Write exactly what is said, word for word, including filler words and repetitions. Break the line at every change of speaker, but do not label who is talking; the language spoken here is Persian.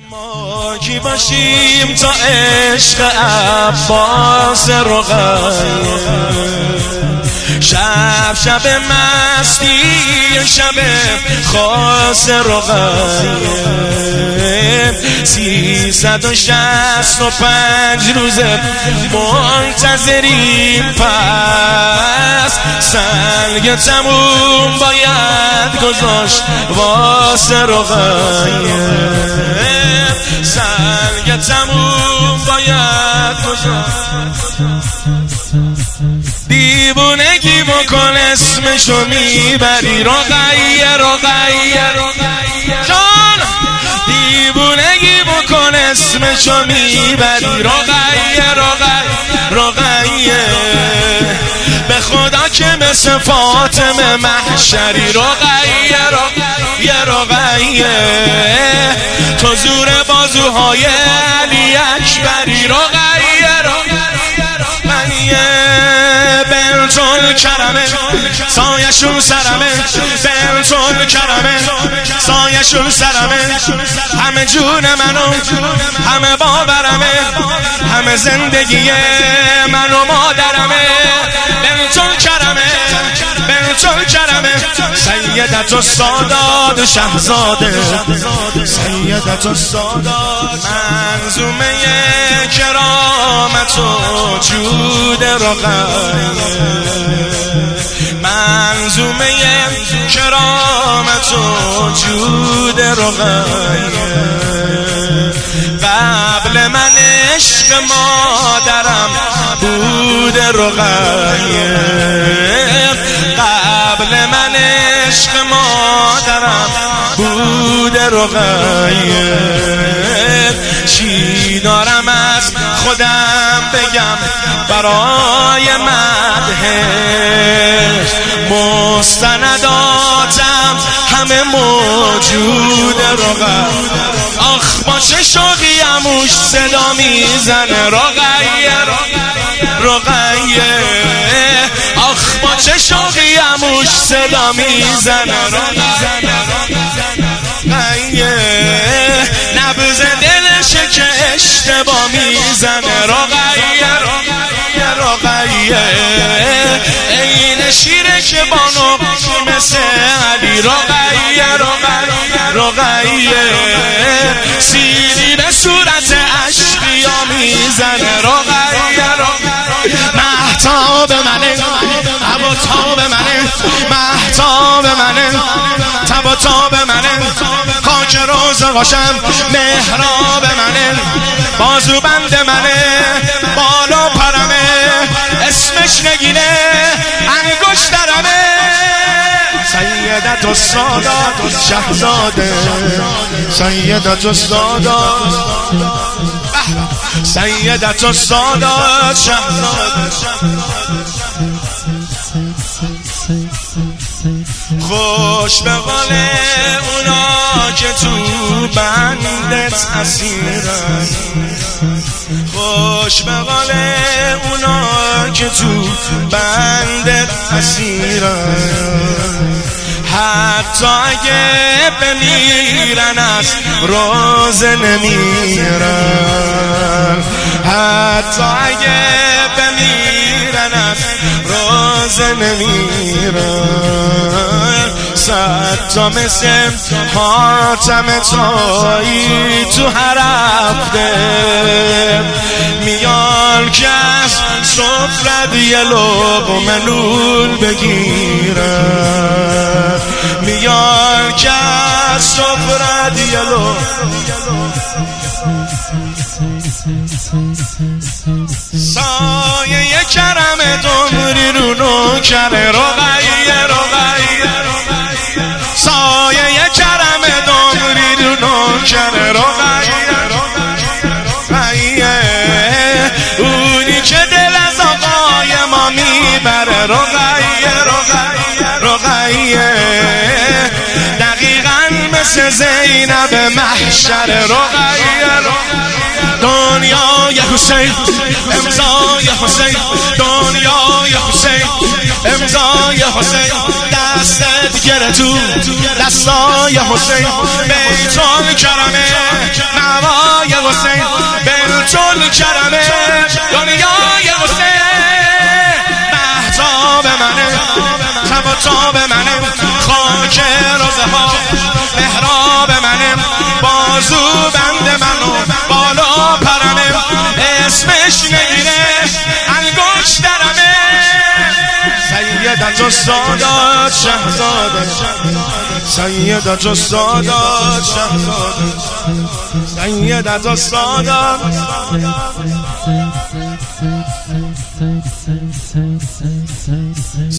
ما کی باشیم تا عشق عباس رقیه، شب شب مستی شب خاص رقیه، سیصد و شصت و پنج روزه منتظریم، پس سنگ تموم باید گذاشت واسه رقیه، سنگ تموم باید گذاشت. دیوونگی بکن اسمشو میبری رقیه رقیه جان، دیوونگی بکن اسمشو میبری رقیه رقیه رقیه، به خدا که مثل فاطمه محشری رقیه رقیه رقیه، تو زور بازوهای علی اکبری رقیه رقیه بنتون کرمه سایشون سرمه، بنتون کرمه سایشون سرمه، همه جون منو همه باورمه، همه زندگی منو مادرمه، بنتون کرمه بنتون کرمه، سیدت و سادات شهزاده، سیدت و سادات، منظومه کرامت و جود رقیه، منظومه کرامت و جود رقیه، قبل من عشق مادرم بود رقیه، قبل من عشق مادرم بود رقیه، چی دارم از خودم بگم برای مدحش، مستنداتم همه موجود رقیه، آخ با چه شوقی عموش صدا میزنه رقیه رقیه، آخ با چه شوقی عموش صدا میزنه رقیه رقیه، نبض دلشه که اشتباه میزنه رقیه رقیه رقیه، این شیره که با نقطی مثل علی رقیه رقیه رقیه، سیری به صورت اشقیا میزنه رقیه رقیه، مهتاب منه تب و تاب منه، مهتاب منه تب و تاب منه، خاک روز باشم محراب منه، بازو بند منه بالا پرمه، اسمش نگینه انگشترمه، سیدت و سادات شهزاده، سیدت و سادات، سیدت و سادات شهزاده، خوش به قول اونا که تو بندت اسیرن، خوش به قول اونا که تو بندت اسیرن، حتی اگه بمیرن از روزه نمیرن، حتی اگه بمیرن از روزه نمیرن، صد تا مثل حاتم تایی تو هر هفته میان که از سفرت یه لقمه نون بگیرن، میان که از سفرت یه لقمه، سایه کرم دمری رو نوکر رقیه رقیه، سایه کرم دمری رو نوکر رقیه رقیه، اونی که دل از آقای ما میبره رقیه رقیه رقیه، دقیقاً مثل زینب محشر رقیه رقیه، دنیای حسین امضای حسین، دنیای حسین امضای حسین، دستت گره تو دستای حسین، بیتون کرمه حسین بلچل کرمه دنیای حسین محتاب منه تب و تاب منه خاک روزه ها محراب منه بازو بند منو بالا پرمه اسمش نگیره انگشترمه سیدت و سادات شهزاده سیدت و سادات شهزاده سیدت و سادات